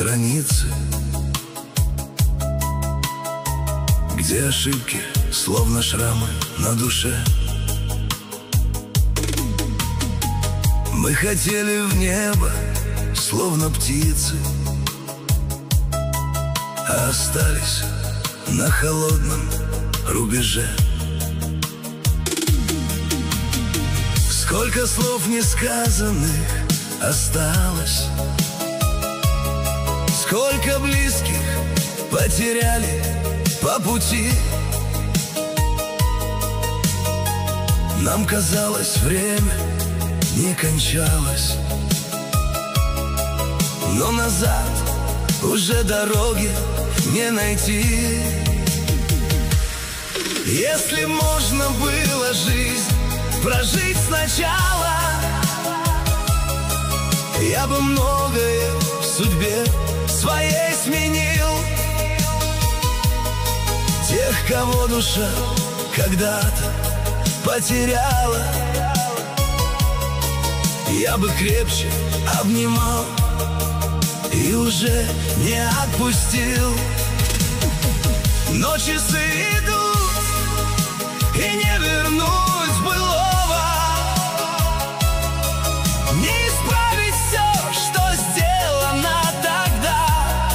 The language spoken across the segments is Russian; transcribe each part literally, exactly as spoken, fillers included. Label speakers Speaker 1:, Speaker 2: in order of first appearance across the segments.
Speaker 1: страницы, где ошибки, словно шрамы на душе. Мы хотели в небо, словно птицы, а остались на холодном рубеже. Сколько слов несказанных осталось, сколько близких потеряли по пути. Нам казалось, время не кончалось, но назад уже дороги не найти. Если можно было жизнь прожить сначала, я бы многое в судьбе своей сменил. Тех, кого душа когда-то потеряла, я бы крепче обнимал и уже не отпустил. Но часы идут, и не вернуть былого, не исправить все, что сделано тогда.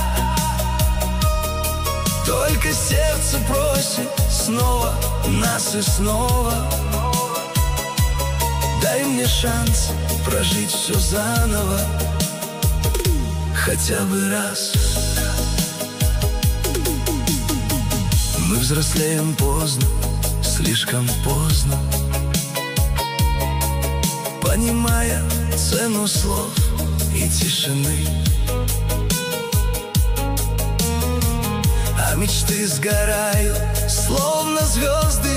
Speaker 1: Только сердце просит снова нас и снова. Дай мне шанс прожить все заново, хотя бы раз. Мы взрослеем поздно, слишком поздно, понимая цену слов и тишины. А мечты сгорают, словно звезды,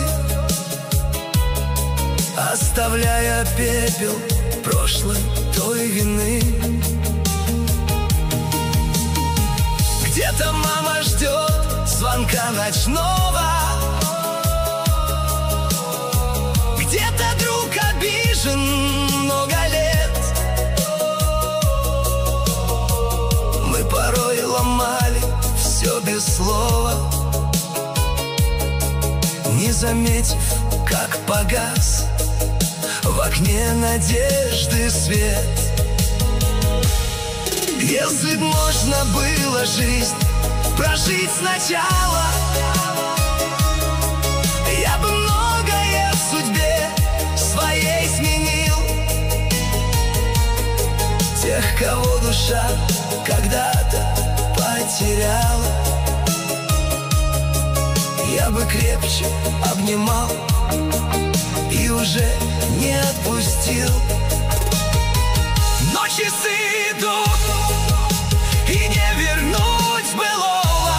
Speaker 1: оставляя пепел прошлой той вины. Где-то мама ждет звонка ночного, где-то друг обижен много лет. Мы порой ломали все без слова, не заметив, как погас в окне надежды свет. Если б можно было жизнь прожить сначала, я бы многое в судьбе своей сменил. Тех, кого душа когда-то потеряла, я бы крепче обнимал и уже не отпустил. Но часы идут, и не вернуть былого,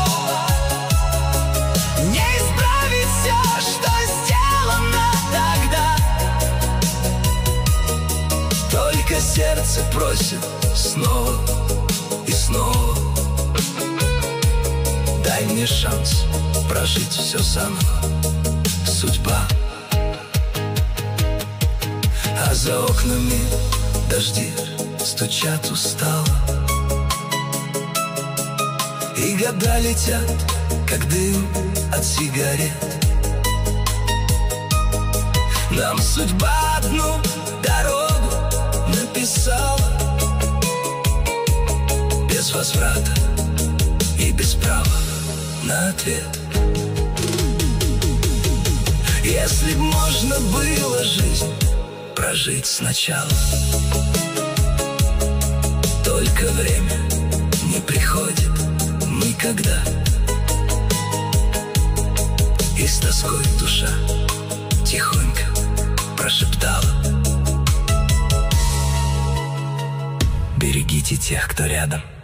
Speaker 1: не исправить все, что сделано тогда. Только сердце просит снова и снова. Дай мне шанс прожить все заново, судьба. А за окнами дожди стучат устало, и года летят, как дым от сигарет. Нам судьба одну дорогу написала, без возврата и без права на ответ. Если б можно было жизнь прожить сначала, только время не приходит никогда, и с тоской душа тихонько прошептала: берегите тех, кто рядом.